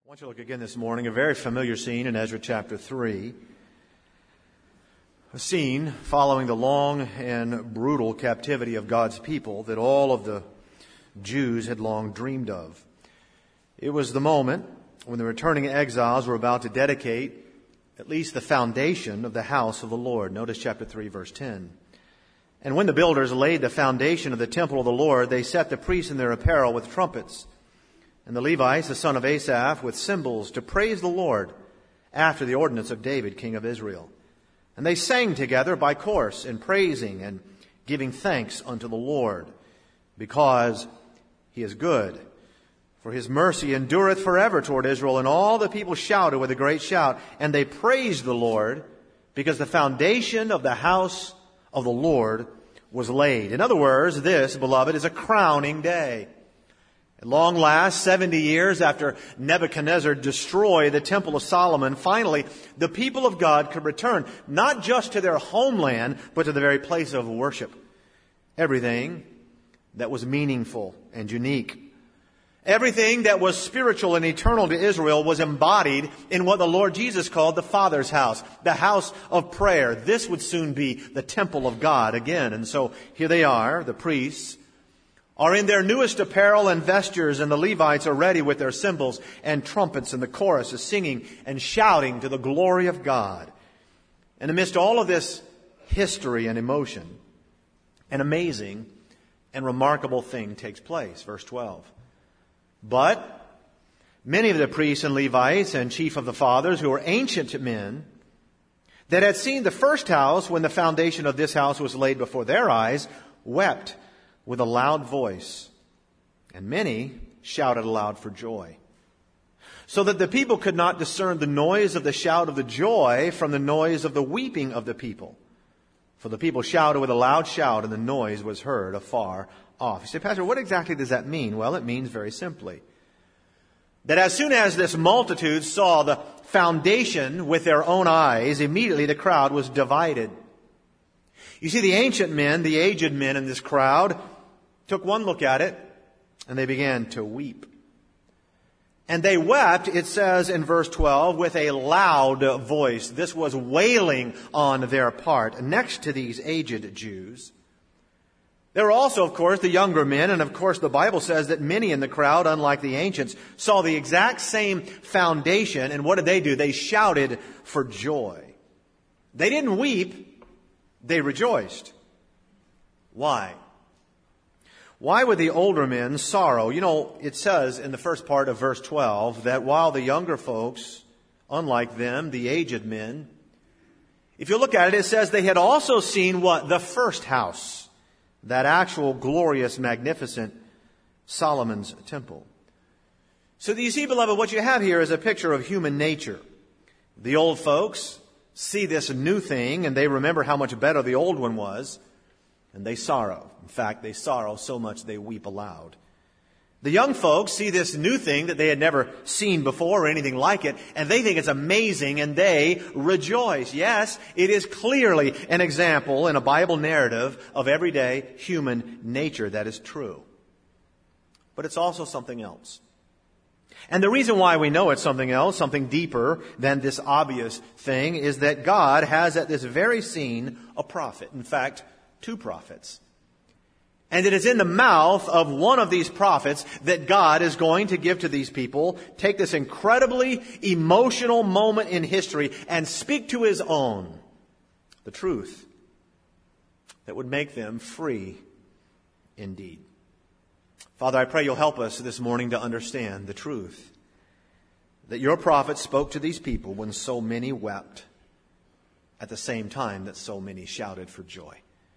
I want you to look again this morning, a very familiar scene in Ezra chapter 3. A scene following the long and brutal captivity of God's people that all of the Jews had long dreamed of. It was the moment when the returning exiles were about to dedicate at least the foundation of the house of the Lord. Notice chapter 3, verse 10. And when the builders laid the foundation of the temple of the Lord, they set the priests in their apparel with trumpets, and the Levites, the son of Asaph, with cymbals, to praise the Lord after the ordinance of David, king of Israel. And they sang together by course in praising and giving thanks unto the Lord, because he is good. For his mercy endureth forever toward Israel. And all the people shouted with a great shout, and they praised the Lord, because the foundation of the house of the Lord was laid. In other words, this, beloved, is a crowning day. At long last, 70 years after Nebuchadnezzar destroyed the Temple of Solomon, finally, the people of God could return, not just to their homeland, but to the very place of worship. Everything that was meaningful and unique, everything that was spiritual and eternal to Israel was embodied in what the Lord Jesus called the Father's house, the house of prayer. This would soon be the temple of God again. And so here they are, the priests are in their newest apparel and vestures, and the Levites are ready with their cymbals and trumpets, and the chorus is singing and shouting to the glory of God. And amidst all of this history and emotion, an amazing and remarkable thing takes place. Verse 12. But many of the priests and Levites and chief of the fathers, who were ancient men, that had seen the first house when the foundation of this house was laid before their eyes, wept with a loud voice, and many shouted aloud for joy, so that the people could not discern the noise of the shout of the joy from the noise of the weeping of the people. For the people shouted with a loud shout, and the noise was heard afar off. You say, Pastor, what exactly does that mean? Well, it means very simply that as soon as this multitude saw the foundation with their own eyes, immediately the crowd was divided. You see, the ancient men, the aged men in this crowd, took one look at it, and they began to weep. And they wept, it says in verse 12, with a loud voice. This was wailing on their part. Next to these aged Jews, there were also, of course, the younger men, and of course the Bible says that many in the crowd, unlike the ancients, saw the exact same foundation, and what did they do? They shouted for joy. They didn't weep. They rejoiced. Why? Why would the older men sorrow? You know, it says in the first part of verse 12 that while the younger folks, unlike them, the aged men, if you look at it, it says they had also seen what? The first house. That actual glorious, magnificent Solomon's temple. So you see, beloved, what you have here is a picture of human nature. The old folks see this new thing, and they remember how much better the old one was, and they sorrow. In fact, they sorrow so much they weep aloud. The young folks see this new thing that they had never seen before or anything like it, and they think it's amazing, and they rejoice. Yes, it is clearly an example in a Bible narrative of everyday human nature that is true. But it's also something else. And the reason why we know it's something else, something deeper than this obvious thing, is that God has at this very scene a prophet. In fact, two prophets. And it is in the mouth of one of these prophets that God is going to give to these people, take this incredibly emotional moment in history and speak to his own the truth that would make them free indeed. Father, I pray you'll help us this morning to understand the truth that your prophet spoke to these people when so many wept at the same time that so many shouted for joy.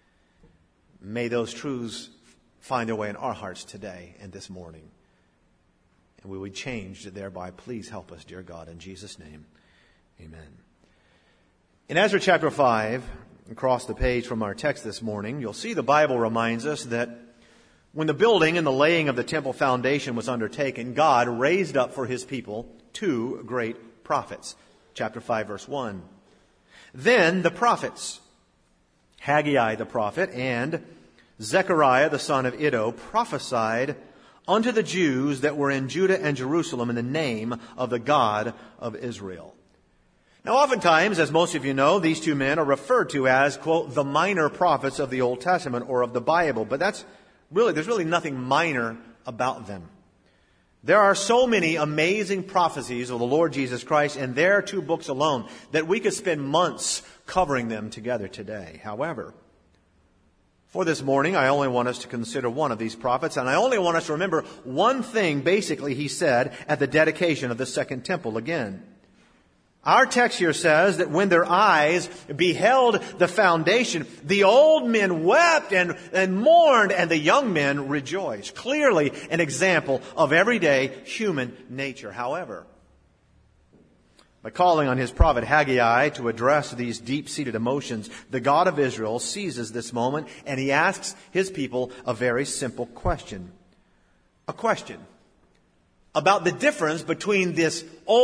May those truths find their way in our hearts today and this morning. And we would change thereby. Please help us, dear God, in Jesus' name. Amen. In Ezra chapter 5, across the page from our text this morning, you'll see the Bible reminds us that when the building and the laying of the temple foundation was undertaken, God raised up for his people two great prophets. Chapter 5, verse 1. Then the prophets, Haggai the prophet and Zechariah the son of Iddo, prophesied unto the Jews that were in Judah and Jerusalem in the name of the God of Israel. Now, oftentimes, as most of you know, these two men are referred to as, quote, the minor prophets of the Old Testament or of the Bible. But there's really nothing minor about them. There are so many amazing prophecies of the Lord Jesus Christ in their two books alone that we could spend months covering them together today. However, for this morning, I only want us to consider one of these prophets, and I only want us to remember one thing basically he said at the dedication of the Second Temple again. Our text here says that when their eyes beheld the foundation, the old men wept and mourned, and the young men rejoiced. Clearly an example of everyday human nature. However, by calling on his prophet Haggai to address these deep-seated emotions, the God of Israel seizes this moment and he asks his people a very simple question. A question about the difference between the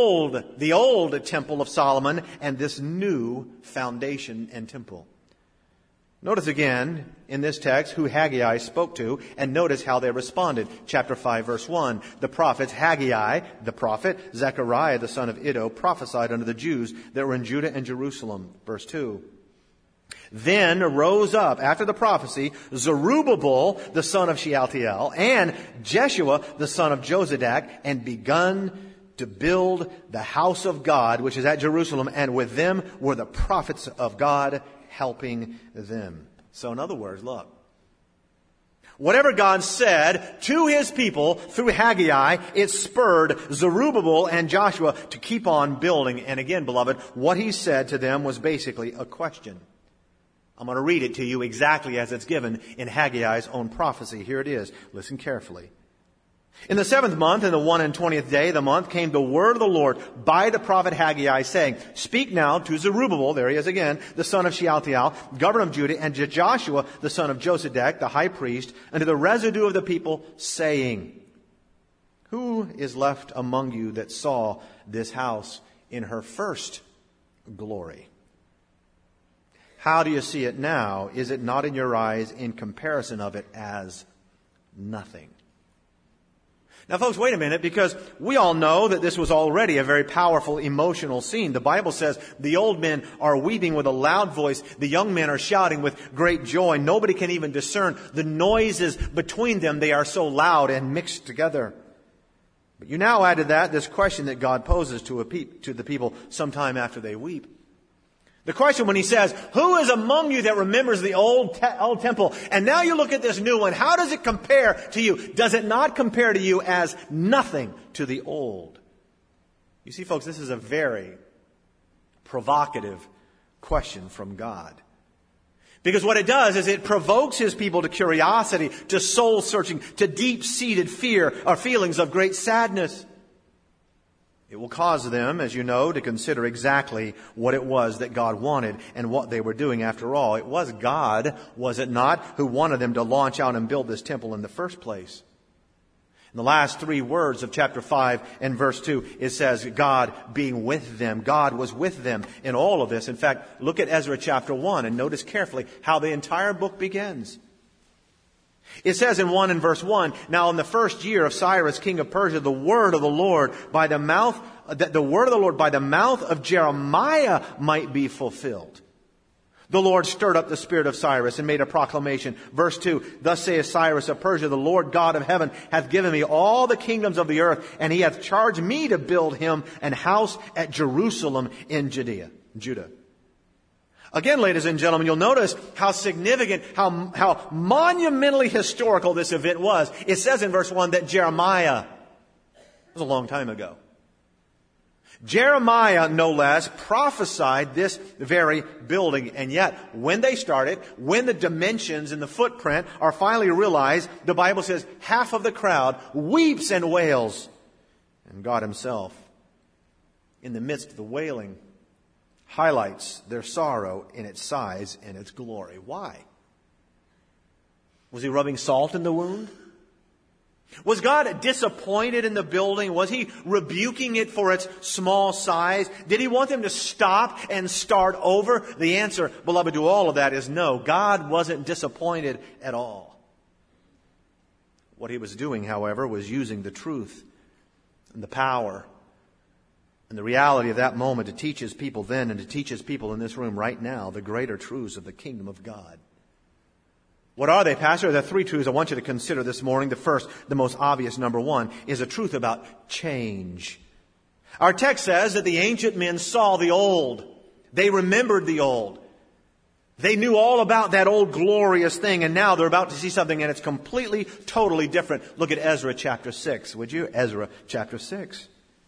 old temple of Solomon and this new foundation and temple. Notice again in this text who Haggai spoke to, and notice how they responded. Chapter 5, verse 1. The prophets Haggai, the prophet, Zechariah, the son of Iddo, prophesied unto the Jews that were in Judah and Jerusalem. Verse 2. Then rose up, after the prophecy, Zerubbabel, the son of Shealtiel, and Jeshua, the son of Jozadak, and begun to build the house of God, which is at Jerusalem, and with them were the prophets of God helping them. So in other words, look, whatever God said to his people through Haggai, it spurred Zerubbabel and Joshua to keep on building. And again, beloved, what he said to them was basically a question. I'm going to read it to you exactly as it's given in Haggai's own prophecy. Here it is. Listen carefully. In the 7th month, in the 21st day of the month, came the word of the Lord by the prophet Haggai, saying, Speak now to Zerubbabel, there he is again, the son of Shealtiel, governor of Judah, and to Joshua, the son of Jozadak, the high priest, and to the residue of the people, saying, Who is left among you that saw this house in her first glory? How do you see it now? Is it not in your eyes in comparison of it as nothing? Now, folks, wait a minute, because we all know that this was already a very powerful emotional scene. The Bible says the old men are weeping with a loud voice. The young men are shouting with great joy. Nobody can even discern the noises between them. They are so loud and mixed together. But you now add to that this question that God poses to the people sometime after they weep. The question when he says, Who is among you that remembers the old temple? And now you look at this new one. How does it compare to you? Does it not compare to you as nothing to the old? You see, folks, this is a very provocative question from God. Because what it does is it provokes his people to curiosity, to soul searching, to deep-seated fear or feelings of great sadness. It will cause them, as you know, to consider exactly what it was that God wanted and what they were doing. After all, it was God, was it not, who wanted them to launch out and build this temple in the first place. In the last 3 words of chapter 5 and verse 2, it says God being with them. God was with them in all of this. In fact, look at Ezra chapter 1 and notice carefully how the entire book begins. It says in verse 1, Now in the first year of Cyrus, king of Persia, the word of the Lord by the mouth of Jeremiah might be fulfilled. The Lord stirred up the spirit of Cyrus and made a proclamation. Verse 2, Thus saith Cyrus of Persia, The Lord God of heaven hath given me all the kingdoms of the earth, and he hath charged me to build him an house at Jerusalem in Judah. Again, ladies and gentlemen, you'll notice how significant, how monumentally historical this event was. It says in verse 1 that Jeremiah, it was a long time ago. Jeremiah, no less, prophesied this very building. And yet, when they started, when the dimensions and the footprint are finally realized, the Bible says half of the crowd weeps and wails. And God himself, in the midst of the wailing, highlights their sorrow in its size and its glory. Why? Was he rubbing salt in the wound? Was God disappointed in the building? Was he rebuking it for its small size? Did he want them to stop and start over? The answer, beloved, to all of that is no. God wasn't disappointed at all. What he was doing, however, was using the truth and the power and the reality of that moment to teach his people then and to teach his people in this room right now the greater truths of the kingdom of God. What are they, Pastor? There are three truths I want you to consider this morning. The first, the most obvious, number one, is a truth about change. Our text says that the ancient men saw the old. They remembered the old. They knew all about that old glorious thing, and now they're about to see something, and it's completely, totally different. Look at Ezra chapter 6, would you? Ezra chapter 6.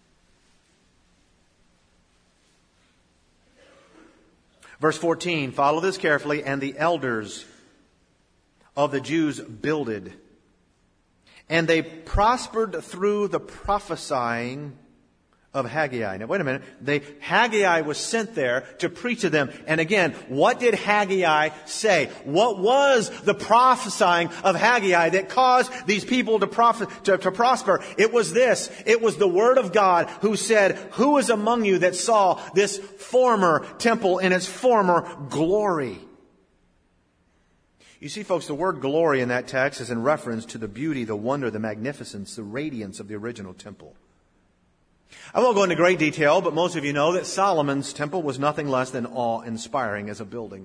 Verse 14, follow this carefully. And the elders of the Jews builded, and they prospered through the prophesying of Haggai. Now, wait a minute. Haggai was sent there to preach to them. And again, what did Haggai say? What was the prophesying of Haggai that caused these people to prosper? It was this. It was the Word of God who said, who is among you that saw this former temple in its former glory? You see, folks, the word glory in that text is in reference to the beauty, the wonder, the magnificence, the radiance of the original temple. I won't go into great detail, but most of you know that Solomon's temple was nothing less than awe-inspiring as a building.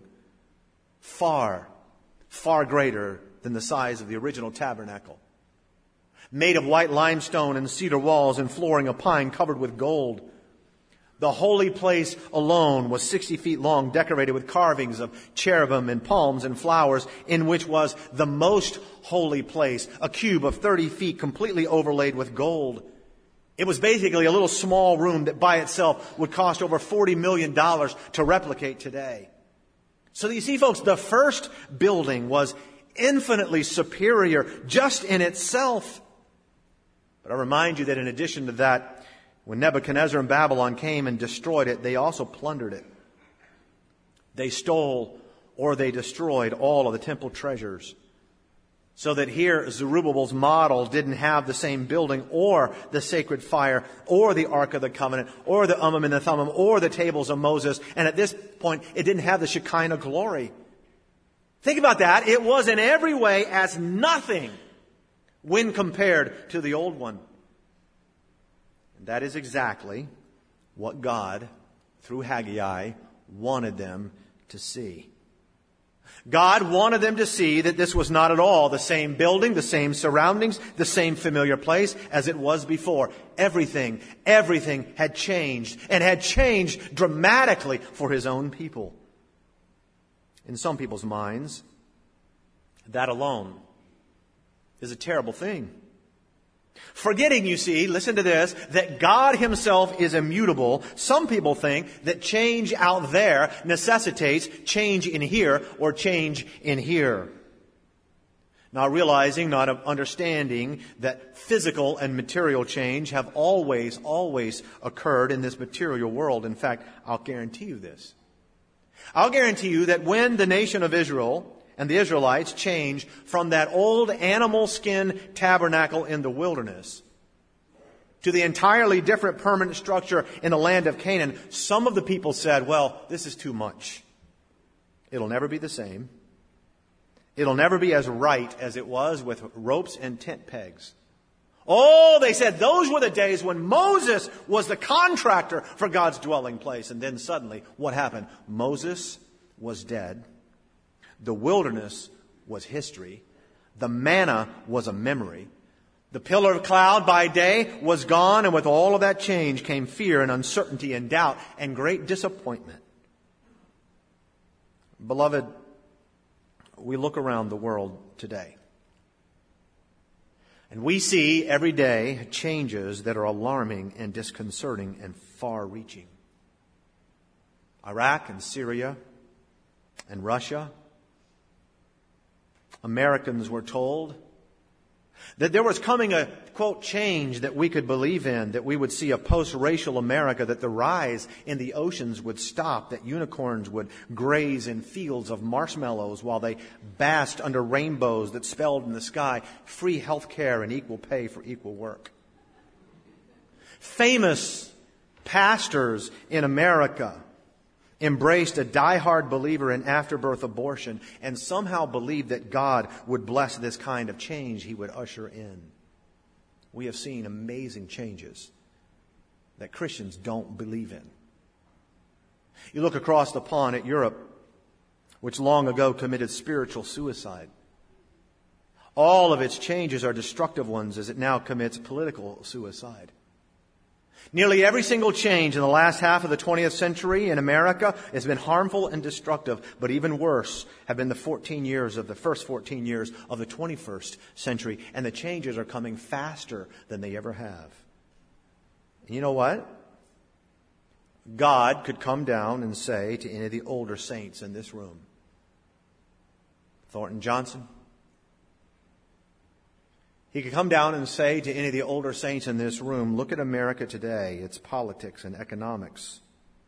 Far, far greater than the size of the original tabernacle. Made of white limestone and cedar walls and flooring of pine covered with gold. The holy place alone was 60 feet long, decorated with carvings of cherubim and palms and flowers, in which was the most holy place, a cube of 30 feet completely overlaid with gold. It was basically a little small room that by itself would cost over $40 million to replicate today. So you see, folks, the first building was infinitely superior just in itself. But I remind you that in addition to that, when Nebuchadnezzar and Babylon came and destroyed it, they also plundered it. They stole or they destroyed all of the temple treasures. So that here Zerubbabel's model didn't have the same building or the sacred fire or the Ark of the Covenant or the Urim and the Thummim or the tables of Moses. And at this point, it didn't have the Shekinah glory. Think about that. It was in every way as nothing when compared to the old one. And that is exactly what God, through Haggai, wanted them to see. God wanted them to see that this was not at all the same building, the same surroundings, the same familiar place as it was before. Everything had changed, and had changed dramatically for His own people. In some people's minds, that alone is a terrible thing. Forgetting, you see, listen to this, that God Himself is immutable. Some people think that change out there necessitates change in here or change in here. Not realizing, not understanding that physical and material change have always occurred in this material world. In fact, I'll guarantee you this. I'll guarantee you that when the nation of Israel and the Israelites changed from that old animal skin tabernacle in the wilderness to the entirely different permanent structure in the land of Canaan, some of the people said, well, this is too much. It'll never be the same. It'll never be as right as it was with ropes and tent pegs. Oh, they said those were the days when Moses was the contractor for God's dwelling place. And then suddenly, what happened? Moses was dead. The wilderness was history. The manna was a memory. The pillar of cloud by day was gone, and with all of that change came fear and uncertainty and doubt and great disappointment. Beloved, we look around the world today, and we see every day changes that are alarming and disconcerting and far-reaching. Iraq and Syria and Russia. Americans were told that there was coming a, quote, change that we could believe in, that we would see a post-racial America, that the rise in the oceans would stop, that unicorns would graze in fields of marshmallows while they basked under rainbows that spelled in the sky free health care and equal pay for equal work. Famous pastors in America embraced a diehard believer in afterbirth abortion, and somehow believed that God would bless this kind of change he would usher in. We have seen amazing changes that Christians don't believe in. You look across the pond at Europe, which long ago committed spiritual suicide. All of its changes are destructive ones as it now commits political suicide. Nearly every single change in the last half of the 20th century in America has been harmful and destructive, but even worse have been the first 14 years of the 21st century, and the changes are coming faster than they ever have. And you know what? God could come down and say to any of the older saints in this room, Thornton Johnson, he could come down and say to any of the older saints in this room, look at America today, its politics and economics,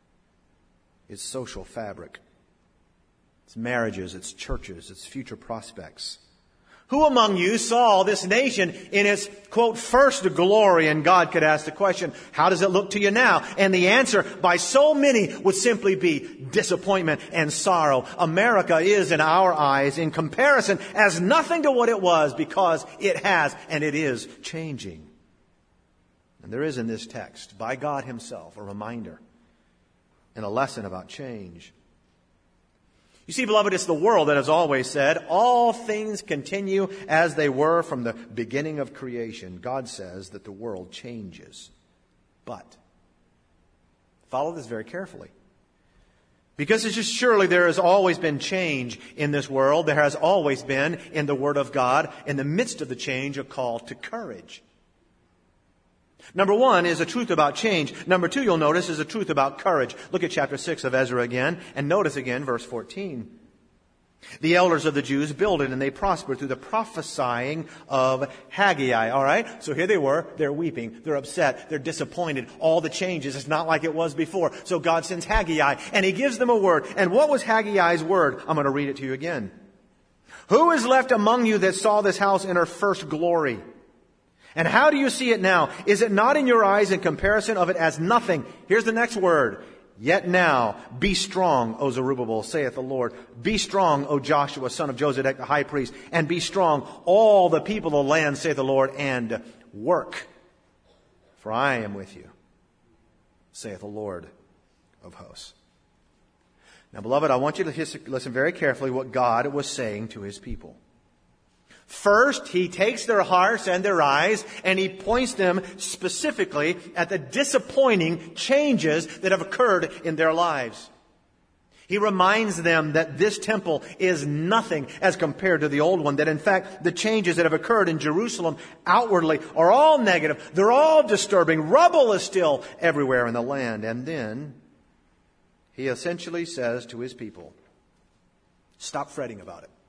its social fabric, its marriages, its churches, its future prospects. Who among you saw this nation in its, quote, first glory? And God could ask the question, how does it look to you now? And the answer by so many would simply be disappointment and sorrow. America is, in our eyes, in comparison, as nothing to what it was, because it has and it is changing. And there is in this text, by God Himself, a reminder and a lesson about change. You see, beloved, it's the world that has always said, all things continue as they were from the beginning of creation. God says that the world changes. But, follow this very carefully. Because it's just surely there has always been change in this world. There has always been, in the Word of God, in the midst of the change, a call to courage. Number one is a truth about change. Number two, you'll notice, is a truth about courage. Look at chapter 6 of Ezra again, and notice again verse 14. The elders of the Jews builded, and they prospered through the prophesying of Haggai. All right? So here they were. They're weeping. They're upset. They're disappointed. All the changes. It's not like it was before. So God sends Haggai, and He gives them a word. And what was Haggai's word? I'm going to read it to you again. Who is left among you that saw this house in her first glory? And how do you see it now? Is it not in your eyes in comparison of it as nothing? Here's the next word. Yet now, be strong, O Zerubbabel, saith the Lord. Be strong, O Joshua, son of Josedek, the high priest. And be strong, all the people of the land, saith the Lord, and work. For I am with you, saith the Lord of hosts. Now, beloved, I want you to listen very carefully what God was saying to His people. First, He takes their hearts and their eyes and He points them specifically at the disappointing changes that have occurred in their lives. He reminds them that this temple is nothing as compared to the old one, that in fact the changes that have occurred in Jerusalem outwardly are all negative. They're all disturbing. Rubble is still everywhere in the land. And then He essentially says to His people, stop fretting about it.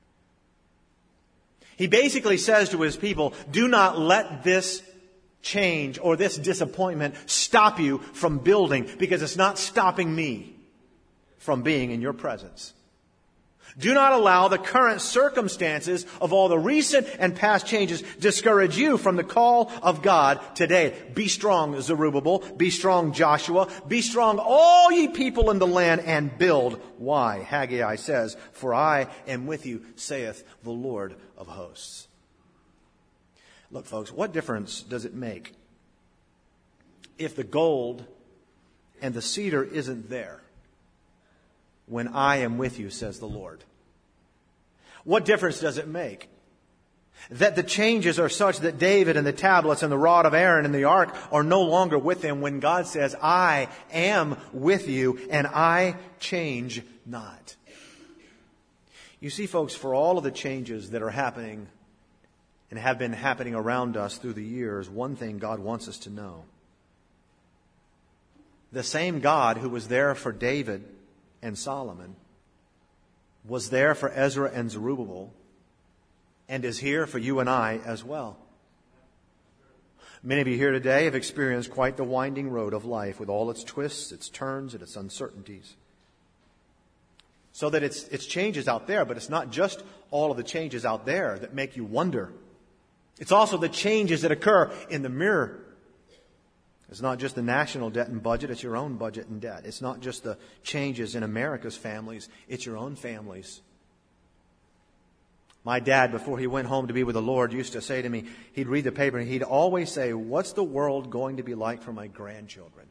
He basically says to His people, do not let this change or this disappointment stop you from building, because it's not stopping me from being in your presence. Do not allow the current circumstances of all the recent and past changes discourage you from the call of God today. Be strong, Zerubbabel. Be strong, Joshua. Be strong, all ye people in the land, and build. Why? Haggai says, for I am with you, saith the Lord of hosts. Look, folks, what difference does it make if the gold and the cedar isn't there when I am with you, says the Lord? What difference does it make that the changes are such that David and the tablets and the rod of Aaron and the ark are no longer with him when God says, I am with you and I change not? You see, folks, for all of the changes that are happening and have been happening around us through the years, one thing God wants us to know. The same God who was there for David and Solomon was there for Ezra and Zerubbabel and is here for you and I as well. Many of you here today have experienced quite the winding road of life with all its twists, its turns, and its uncertainties. So that it's changes out there, but it's not just all of the changes out there that make you wonder. It's also the changes that occur in the mirror. It's not just the national debt and budget, it's your own budget and debt. It's not just the changes in America's families, it's your own families. My dad, before he went home to be with the Lord, used to say to me, he'd read the paper and he'd always say, what's the world going to be like for my grandchildren?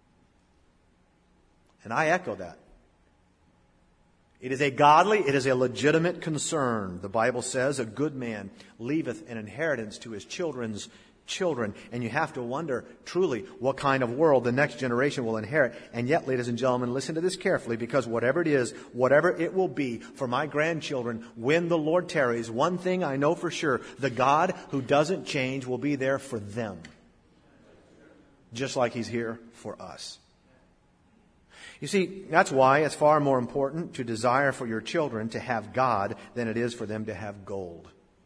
And I echo that. It is a godly, it is a legitimate concern. The Bible says, a good man leaveth an inheritance to his children's children. And you have to wonder, truly, what kind of world the next generation will inherit. And yet, ladies and gentlemen, listen to this carefully, because whatever it is, whatever it will be for my grandchildren, when the Lord tarries, one thing I know for sure, the God who doesn't change will be there for them. Just like He's here for us. You see, that's why it's far more important to desire for your children to have God than it is for them to have gold.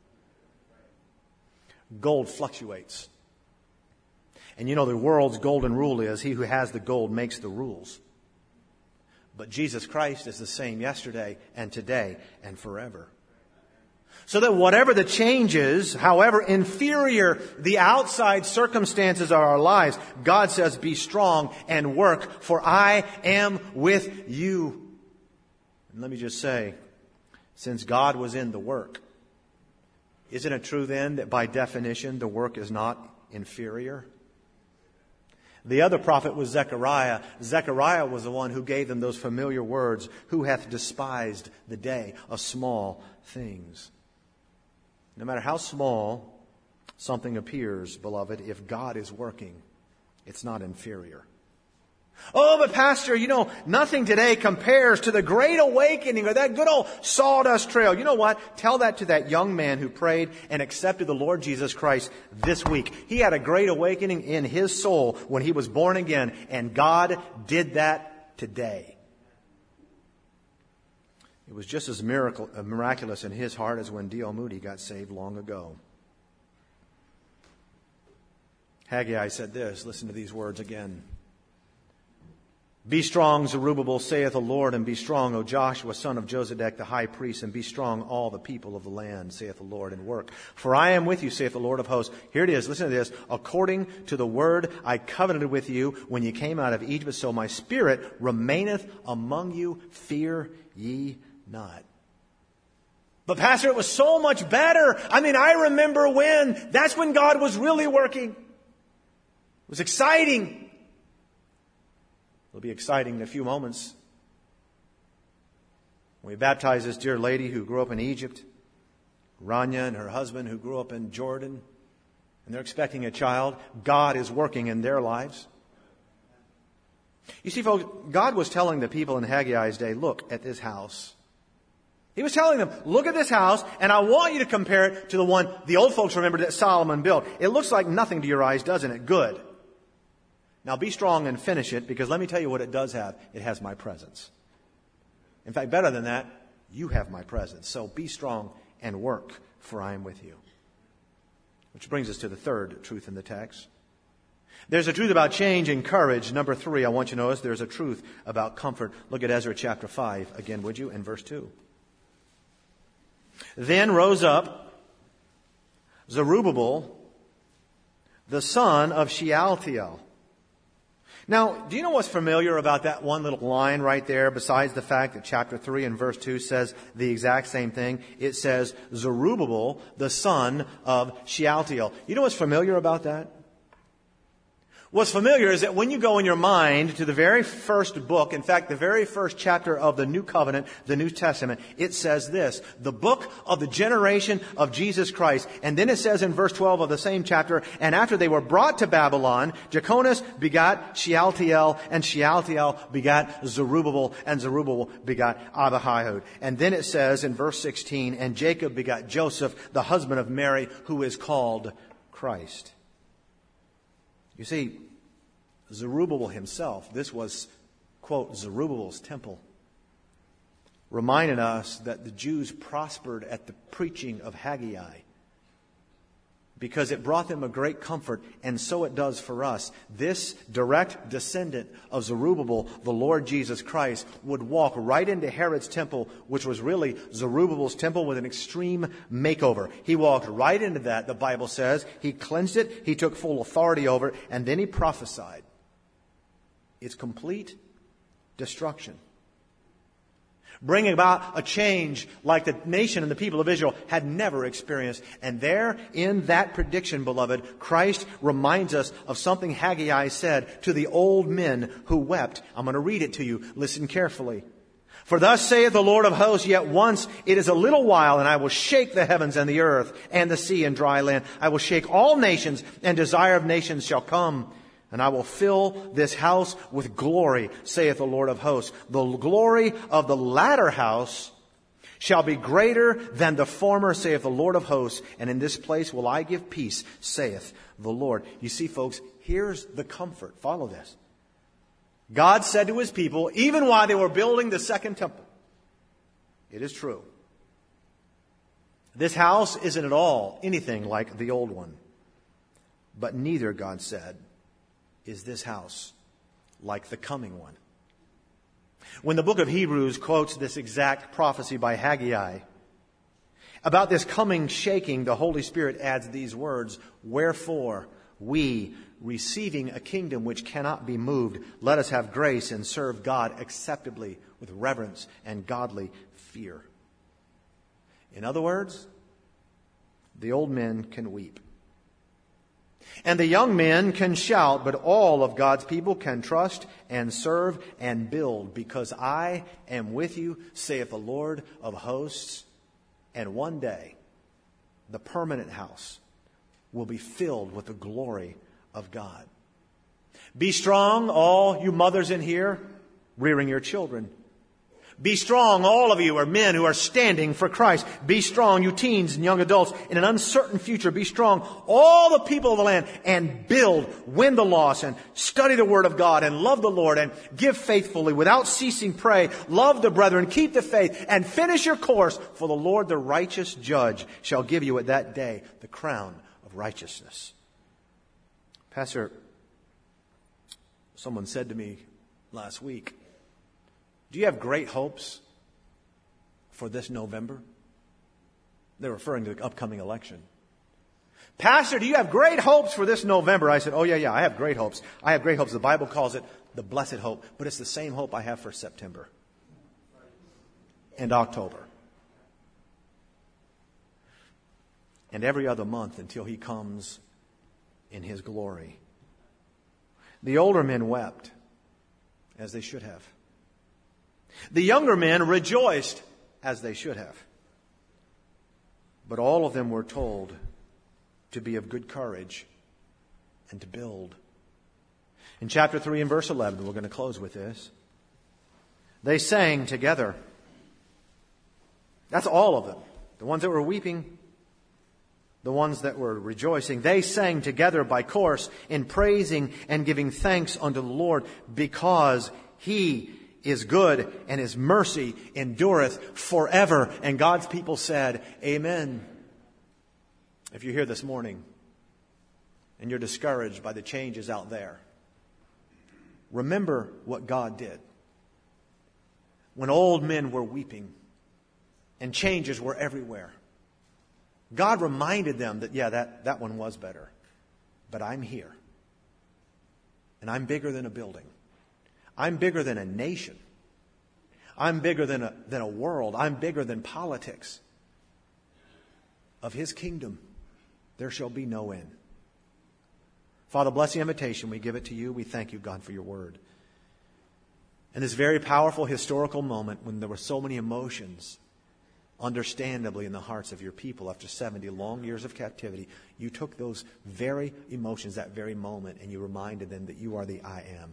Gold fluctuates. And you know, the world's golden rule is, he who has the gold makes the rules. But Jesus Christ is the same yesterday and today and forever. So that whatever the changes, however inferior the outside circumstances of our lives, God says, be strong and work, for I am with you. And let me just say, since God was in the work, isn't it true then that by definition the work is not inferior? The other prophet was Zechariah. Zechariah was the one who gave them those familiar words, who hath despised the day of small things. No matter how small something appears, beloved, if God is working, it's not inferior. Oh, but Pastor, you know, nothing today compares to the Great Awakening or that good old sawdust trail. You know what? Tell that to that young man who prayed and accepted the Lord Jesus Christ this week. He had a great awakening in his soul when he was born again, and God did that today. It was just as miraculous in his heart as when D.L. Moody got saved long ago. Haggai said this. Listen to these words again. Be strong, Zerubbabel, saith the Lord, and be strong, O Joshua, son of Josedech, the high priest, and be strong, all the people of the land, saith the Lord, and work. For I am with you, saith the Lord of hosts. Here it is, listen to this. According to the word I covenanted with you when you came out of Egypt, so my spirit remaineth among you, fear ye not. But Pastor, it was so much better. I mean, I remember that's when God was really working. It was exciting. It'll be exciting in a few moments. When we baptize this dear lady who grew up in Egypt, Rania, and her husband who grew up in Jordan, and they're expecting a child, God is working in their lives. You see, folks, God was telling the people in Haggai's day, look at this house. He was telling them, look at this house, and I want you to compare it to the one the old folks remembered that Solomon built. It looks like nothing to your eyes, doesn't it? Good. Now be strong and finish it, because let me tell you what it does have. It has my presence. In fact, better than that, you have my presence. So be strong and work, for I am with you. Which brings us to the third truth in the text. There's a truth about change and courage. Number 3, I want you to notice there's a truth about comfort. Look at Ezra chapter 5 again, would you, in verse 2. Then rose up Zerubbabel, the son of Shealtiel. Now, do you know what's familiar about that one little line right there, besides the fact that chapter 3 and verse 2 says the exact same thing? It says Zerubbabel, the son of Shealtiel. You know what's familiar about that? What's familiar is that when you go in your mind to the very first book, in fact, the very first chapter of the New Covenant, the New Testament, it says this, the book of the generation of Jesus Christ. And then it says in verse 12 of the same chapter, and after they were brought to Babylon, Jeconias begot Shealtiel, and Shealtiel begot Zerubbabel, and Zerubbabel begot Abihud. And then it says in verse 16, and Jacob begot Joseph, the husband of Mary, who is called Christ. You see, Zerubbabel himself, this was, quote, Zerubbabel's temple, reminded us that the Jews prospered at the preaching of Haggai. because it brought them a great comfort, and so it does for us. This direct descendant of Zerubbabel, the Lord Jesus Christ, would walk right into Herod's temple, which was really Zerubbabel's temple with an extreme makeover. He walked right into that, the Bible says. He cleansed it, he took full authority over it, and then he prophesied its complete destruction, bringing about a change like the nation and the people of Israel had never experienced. And there, in that prediction, beloved, Christ reminds us of something Haggai said to the old men who wept. I'm going to read it to you. Listen carefully. For thus saith the Lord of hosts, yet once it is a little while, and I will shake the heavens and the earth and the sea and dry land. I will shake all nations, and desire of nations shall come. And I will fill this house with glory, saith the Lord of hosts. The glory of the latter house shall be greater than the former, saith the Lord of hosts. And in this place will I give peace, saith the Lord. You see, folks, here's the comfort. Follow this. God said to his people, even while they were building the second temple, it is true, this house isn't at all anything like the old one. But neither, God said, is this house like the coming one. When the book of Hebrews quotes this exact prophecy by Haggai about this coming shaking, the Holy Spirit adds these words, wherefore we, receiving a kingdom which cannot be moved, let us have grace and serve God acceptably with reverence and godly fear. In other words, the old men can weep, and the young men can shout, but all of God's people can trust and serve and build, because I am with you, saith the Lord of hosts. And one day, the permanent house will be filled with the glory of God. Be strong, all you mothers in here, rearing your children. Be strong, all of you are men who are standing for Christ. Be strong, you teens and young adults, in an uncertain future. Be strong, all the people of the land, and build, win the lost, and study the Word of God, and love the Lord, and give faithfully, without ceasing pray. Love the brethren, keep the faith, and finish your course, for the Lord, the righteous judge, shall give you at that day the crown of righteousness. Pastor, someone said to me last week, do you have great hopes for this November? They're referring to the upcoming election. Pastor, do you have great hopes for this November? I said, oh, yeah, I have great hopes. I have great hopes. The Bible calls it the blessed hope, but it's the same hope I have for September and October and every other month until He comes in His glory. The older men wept, as they should have. The younger men rejoiced, as they should have. But all of them were told to be of good courage and to build. In chapter 3 and verse 11, we're going to close with this. They sang together. That's all of them. The ones that were weeping, the ones that were rejoicing. They sang together by course in praising and giving thanks unto the Lord, because He is good, and His mercy endureth forever. And God's people said, amen. If you're here this morning and you're discouraged by the changes out there, remember what God did. When old men were weeping and changes were everywhere, God reminded them that, that one was better. But I'm here. And I'm bigger than a building. I'm bigger than a nation. I'm bigger than a world. I'm bigger than politics. Of His kingdom, there shall be no end. Father, bless the invitation. We give it to You. We thank You, God, for Your word. And this very powerful historical moment when there were so many emotions, understandably, in the hearts of Your people after 70 long years of captivity, You took those very emotions, that very moment, and You reminded them that You are the I Am.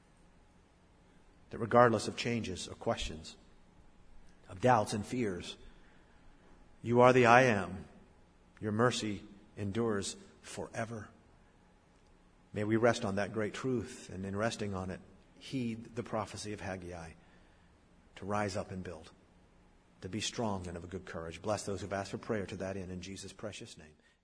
That regardless of changes or questions, of doubts and fears, You are the I Am. Your mercy endures forever. May we rest on that great truth, and in resting on it, heed the prophecy of Haggai to rise up and build, to be strong and of a good courage. Bless those who've asked for prayer to that end in Jesus' precious name.